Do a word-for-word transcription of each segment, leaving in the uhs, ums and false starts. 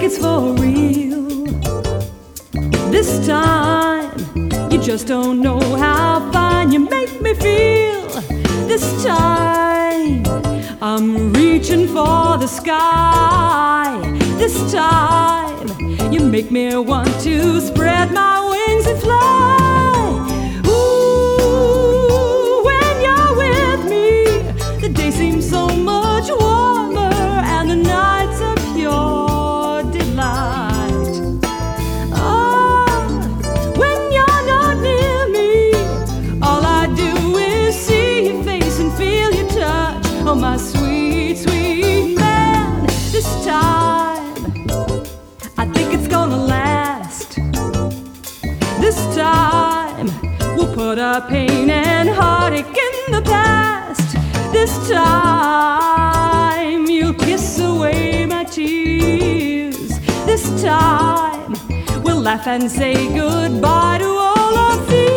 it's for real. This time, you just don't know how fine you make me feel. This time, I'm reaching for the sky. This time, you make me want to spread my wings and fly. Ooh, when you're with me, the day seems so much warmer and the nights are pure delight. Oh, when you're not near me, all I do is see your face and feel your touch. Oh, my sweet, sweet man, this time I think it's gonna last. This time we'll put our pain and heartache in the past. This time you'll kiss away my tears. This time we'll laugh and say goodbye to all our fears.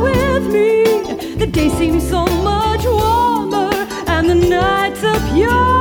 The day seems so much warmer and the nights are pure